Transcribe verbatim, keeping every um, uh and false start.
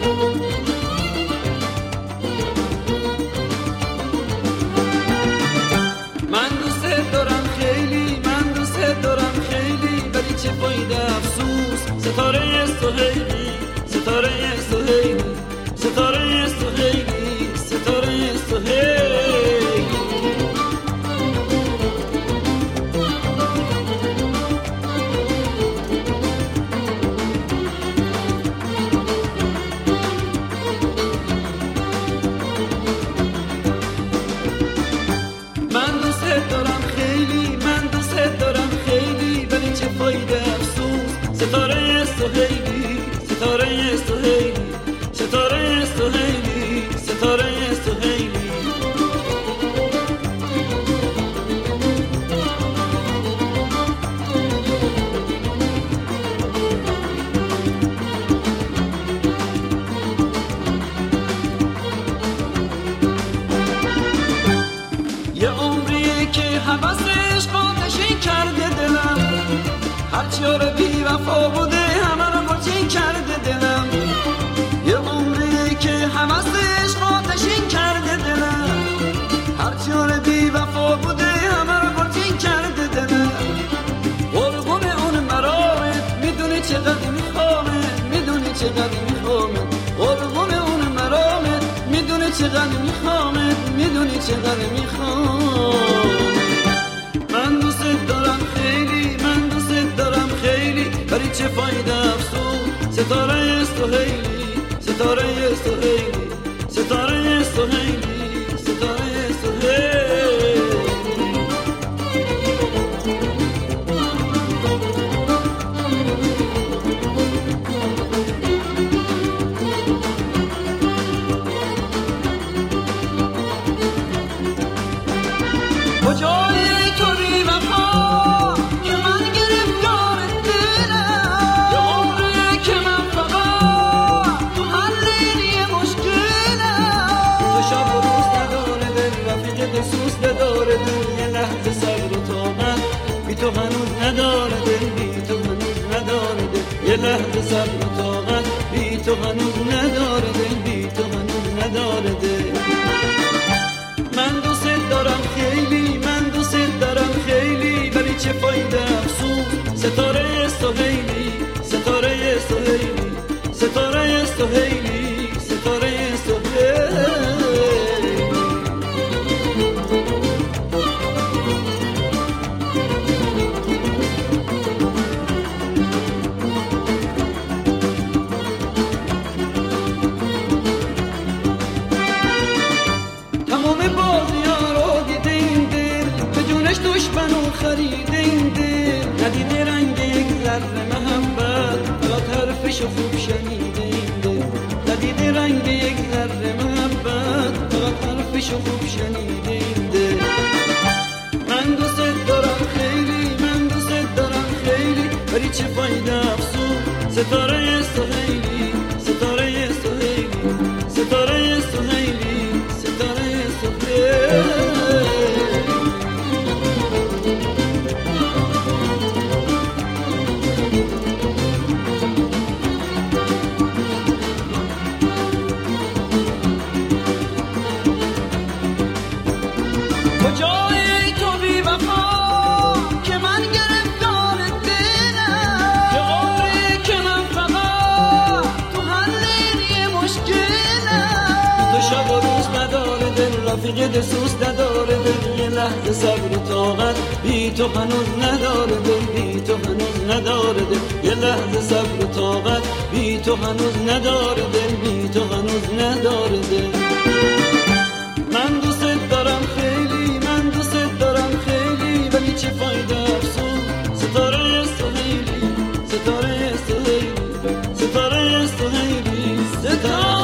من دوست دارم خیلی، من دوست دارم خیلی، ولی چه فایده افسوس. ستاره سهیلی، ستاره سهیلی، ستاره سهیلی، ستاره سهیلی. من دوست دارم خیلی، من دوست دارم خیلی، ولی چه فایده افسوس. ستاره سهیلی، ستاره سهیلی، ستاره سهیلی، ستاره سهیلی. یه عمریه که حواسش قاتشین کرده دلم، هرچی رو بی وفا بوده همه رو قاتشین کرده دلم. یه عمریه که حواسش قاتشین کرده دلم، هرچی رو بی وفا بوده همه رو قاتشین کرده دلم. قربون اون مرامت میدونی چقدر میخوامت، میدونی چقدر میخوامت. قربون اون مرامت میدونی چقدر میخوامت، میدونی چقدر میخوامت. من دوست دارم خیلی، من دوست دارم خیلی، ولی چه فایده افسوس. ستاره سهیلی، ستاره سهیلی، ستاره سهیلی، ستاره سهیلی. کجایی تو بی وفا که من گرفتار دلم؟ یه عمریه که من فقط تو حل این مشکلم. تو شب و روز نداره دل، رفیق دسوس نداره دل، یه لحظه صبر و طاقت بی تو هنوز نداره دل، بی تو هنوز نداره دل. یه لحظه صبر و طاقت بی تو هنوز نداره دل، بی تو هنوز نداره دل. من دوست دارم خیلی، من دوست دارم خیلی، ولی چه فایده افسوس. ستاره سهیلی، ستاره سهیلی، ستاره سهیلی، ستاره سهیلی. تمام بازی‌ها رو دیده این دل، به جونش دشمنو خریده این دل. ندیده رنگ یک ذره محبت، فقط حرفشو خوب شنیده این دل. ندیده رنگ یک ذره محبت، فقط حرفشو خوب شنیده این دل. من دوست دارم خیلی، من دوست دارم خیلی، ولی چه فایده افسوس. ستاره سهیلی، ستاره سهیلی، ستاره سهیلی، ستاره سهیلی. کجایی تو بی وفا که من گرفتار دلم؟ یه عمری که من فقط تو حل این مشکلم. تو شب و روز نداره دل، رفیق دسوس نداره دل، یه لحظه صبر و طاقت بی تو هنوز نداره دل، بی تو هنوز نداره دل. یه لحظه صبر و طاقت بی تو هنوز نداره دل، بی تو هنوز نداره دل. من دوست دارم خیلی، من دوست دارم خیلی، ولی چه فایده افسوس. ستاره سهیلی، ستاره سهیلی، ستاره سهیلی، ستاره